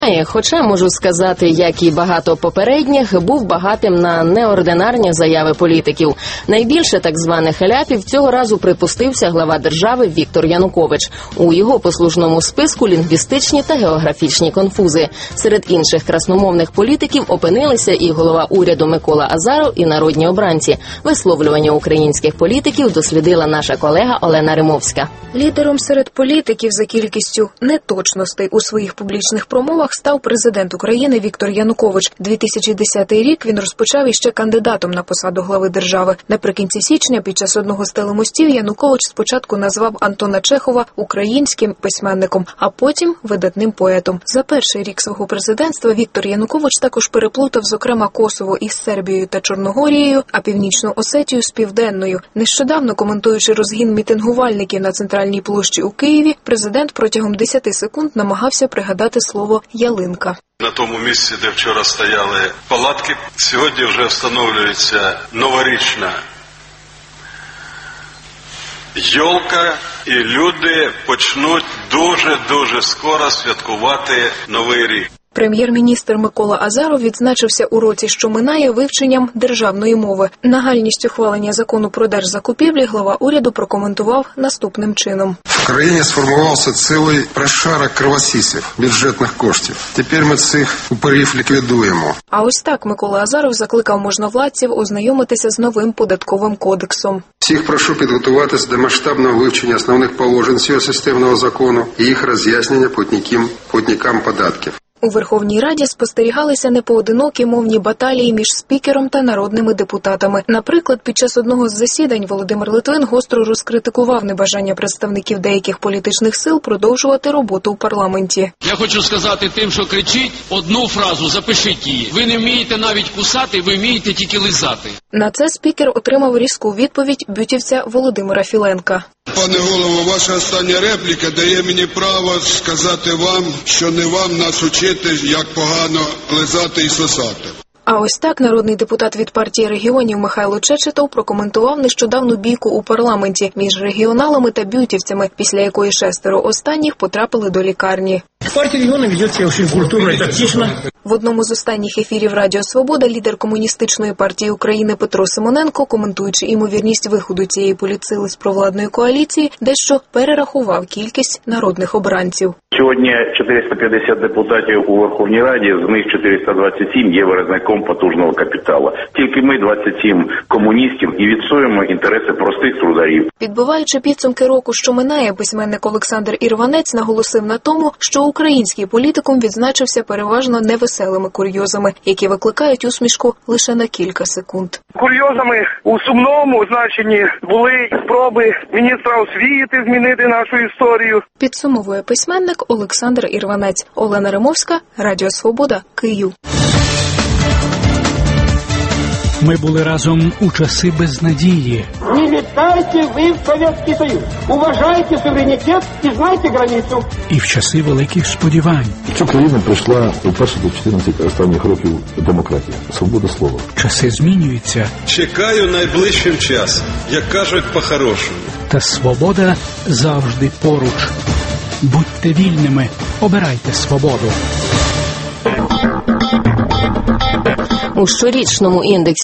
Хоча, можу сказати, як і багато попередніх, був багатим на неординарні заяви політиків. Найбільше так званих ляпів цього разу припустився глава держави Віктор Янукович. У його послужному списку лінгвістичні та географічні конфузи. Серед інших красномовних політиків опинилися і голова уряду Микола Азаров, і народні обранці. Висловлювання українських політиків дослідила наша колега Олена Римовська. Лідером серед політиків за кількістю неточностей у своїх публічних промовах став президент України Віктор Янукович. 2010 рік він розпочав іще кандидатом на посаду глави держави. Наприкінці січня під час одного з телемостів Янукович спочатку назвав Антона Чехова українським письменником, а потім видатним поетом. За перший рік свого президентства Віктор Янукович також переплутав, зокрема, Косово із Сербією та Чорногорією, а Північну Осетію з Південною. Нещодавно, коментуючи розгін мітингувальників на центральній площі у Києві, президент протягом 10 секунд намагався пригадати слово «ялинка». На тому місці, де вчора стояли палатки, сьогодні вже встановлюється новорічна йолка, і люди почнуть дуже скоро святкувати Новий рік. Прем'єр-міністр Микола Азаров відзначився у році, що минає, вивченням державної мови. Нагальність ухвалення закону про держзакупівлі глава уряду прокоментував наступним чином. В країні сформувався цілий прошарок кровосісів, бюджетних коштів. Тепер ми цих упорів ліквідуємо. А ось так Микола Азаров закликав можновладців ознайомитися з новим податковим кодексом. Всіх прошу підготуватись до масштабного вивчення основних положень цього системного закону і їх роз'яснення платникам податків. У Верховній Раді спостерігалися непоодинокі мовні баталії між спікером та народними депутатами. Наприклад, під час одного з засідань Володимир Литвин гостро розкритикував небажання представників деяких політичних сил продовжувати роботу у парламенті. Я хочу сказати тим, що кричить, одну фразу, запишіть її. Ви не вмієте навіть кусати, ви вмієте тільки лизати. На це спікер отримав різку відповідь бютівця Володимира Філенка. Пане голово, ваша остання репліка дає мені право сказати вам, що не вам нас учити, як погано лизати і сосати. А ось так народний депутат від партії регіонів Михайло Чечетов прокоментував нещодавну бійку у парламенті між регіоналами та бютівцями, після якої 6 останніх потрапили до лікарні. Партия регионов ведет себя очень культурно и тактично. В одному з останніх ефірів Радіо Свобода лідер Комуністичної партії України Петро Симоненко, коментуючи ймовірність виходу цієї політсили з провладної коаліції, дещо перерахував кількість народних обранців. Сьогодні 450 депутатів у Верховній Раді, з них 427 є виразником потужного капіталу. Тільки ми, 27 комуністів, і відстоюємо інтереси простих трударів. Підбиваючи підсумки року, що минає, письменник Олександр Ірванець наголосив на тому, що український політикум відзначився переважно невеселими курйозами, які викликають усмішку лише на кілька секунд. Курйозами у сумному значенні були спроби міністра освіти змінити нашу історію. Підсумовує письменник Олександр Ірванець. Олена Римовська, Радіо Свобода, Київ. Ми були разом у часи безнадії. Не літайте ви в Совєтський Союз. Уважайте суверенітет і знайте границю. І в часи великих сподівань. Цю країну прийшла вперше до 14 останніх років демократія, свобода слова. Часи змінюються. Чекаю найближчим часом, як кажуть по-хорошому. Та свобода завжди поруч. Будьте вільними, обирайте свободу. У щорічному індексі